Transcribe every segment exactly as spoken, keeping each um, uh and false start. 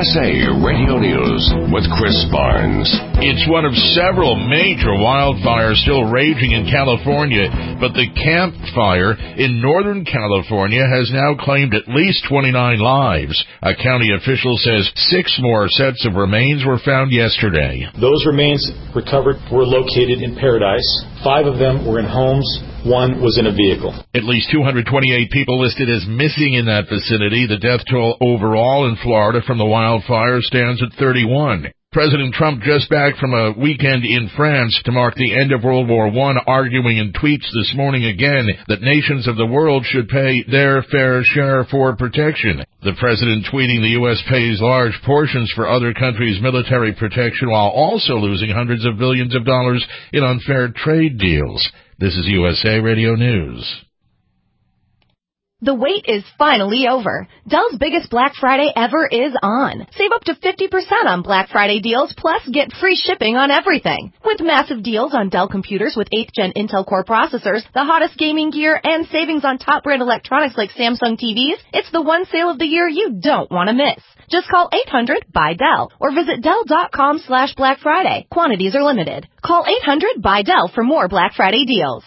S A Radio News with Chris Barnes. It's one of several major wildfires still raging in California, but the Camp Fire in Northern California has now claimed at least twenty-nine lives. A county official says six more sets of remains were found yesterday. Those remains recovered were located in Paradise. Five of them were in homes. One was in a vehicle. At least two hundred twenty-eight people listed as missing in that vicinity. The death toll overall in Florida from the wildfire stands at thirty-one. President Trump just back from a weekend in France to mark the end of World War One, arguing in tweets this morning again that nations of the world should pay their fair share for protection. The president tweeting the U S pays large portions for other countries' military protection while also losing hundreds of billions of dollars in unfair trade deals. This is U S A Radio News. The wait is finally over. Dell's biggest Black Friday ever is on. Save up to fifty percent on Black Friday deals, plus get free shipping on everything. With massive deals on Dell computers with eighth gen Intel Core processors, the hottest gaming gear, and savings on top brand electronics like Samsung T Vs, it's the one sale of the year you don't want to miss. Just call eight hundred buy Dell or visit Dell.com slash Black Friday. Quantities are limited. Call eight hundred buy Dell for more Black Friday deals.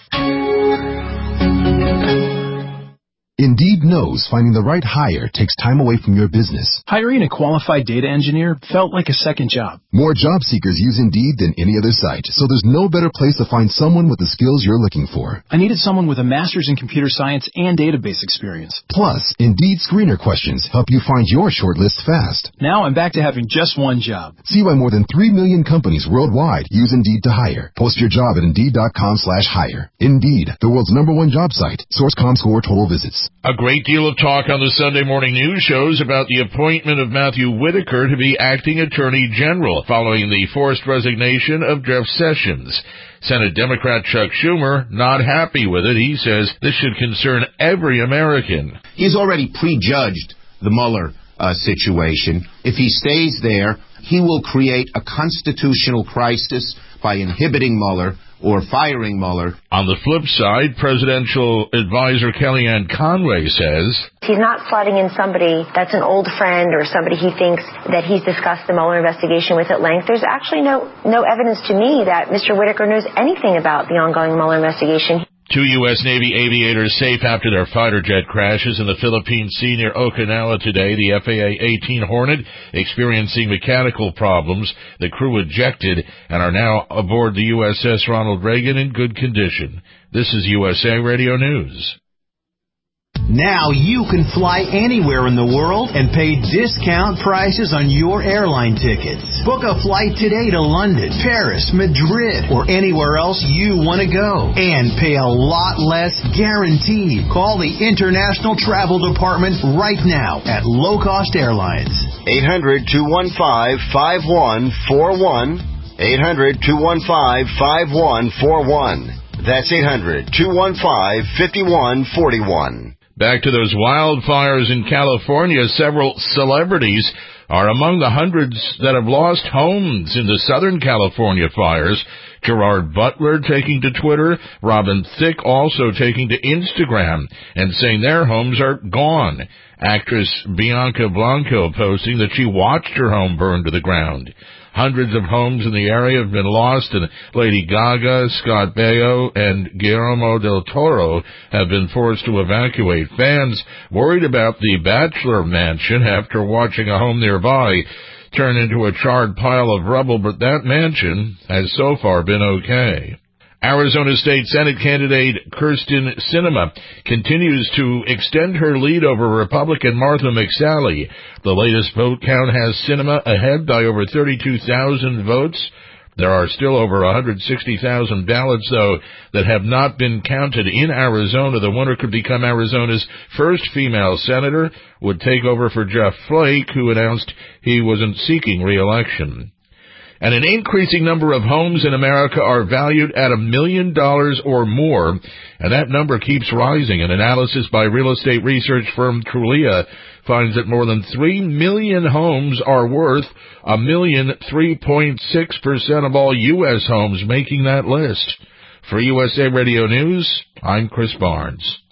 Indeed knows finding the right hire takes time away from your business. Hiring a qualified data engineer felt like a second job. More job seekers use Indeed than any other site, so there's no better place to find someone with the skills you're looking for. I needed someone with a master's in computer science and database experience. Plus, Indeed screener questions help you find your shortlist fast. Now I'm back to having just one job. See why more than three million companies worldwide use Indeed to hire. Post your job at Indeed.com slash hire. Indeed, the world's number one job site. Source ComScore total visits. A great deal of talk on the Sunday morning news shows about the appointment of Matthew Whitaker to be acting Attorney General following the forced resignation of Jeff Sessions. Senate Democrat Chuck Schumer not happy with it. He says this should concern every American. He's already prejudged the Mueller uh, situation. If he stays there, he will create a constitutional crisis by inhibiting Mueller or firing Mueller. On the flip side, presidential advisor Kellyanne Conway says he's not slotting in somebody that's an old friend or somebody he thinks that he's discussed the Mueller investigation with at length. There's actually no no evidence to me that Mister Whitaker knows anything about the ongoing Mueller investigation. Two U S. Navy aviators safe after their fighter jet crashes in the Philippine Sea near Okinawa today. The F A A eighteen Hornet experiencing mechanical problems. The crew ejected and are now aboard the U S S Ronald Reagan in good condition. This is U S A Radio News. Now you can fly anywhere in the world and pay discount prices on your airline tickets. Book a flight today to London, Paris, Madrid, or anywhere else you want to go. And pay a lot less guaranteed. Call the International Travel Department right now at Low Cost Airlines. eight hundred, two one five, five one four one. eight hundred, two one five, five one four one. That's eight hundred, two one five, five one four one. Back to those wildfires in California. Several celebrities are among the hundreds that have lost homes in the Southern California fires. Gerard Butler taking to Twitter, Robin Thicke also taking to Instagram and saying their homes are gone. Actress Bianca Blanco posting that she watched her home burn to the ground. Hundreds of homes in the area have been lost, and Lady Gaga, Scott Baio, and Guillermo del Toro have been forced to evacuate. Fans worried about the Bachelor Mansion after watching a home nearby turn into a charred pile of rubble, but that mansion has so far been okay. Arizona State Senate candidate Kyrsten Sinema continues to extend her lead over Republican Martha McSally. The latest vote count has Sinema ahead by over thirty-two thousand votes. There are still over one hundred sixty thousand ballots, though, that have not been counted in Arizona. The winner could become Arizona's first female senator, would take over for Jeff Flake, who announced he wasn't seeking re-election. And an increasing number of homes in America are valued at a million dollars or more, and that number keeps rising. An analysis by real estate research firm Trulia finds that more than three million homes are worth a million, three point six percent of all U S homes making that list. For U S A Radio News, I'm Chris Barnes.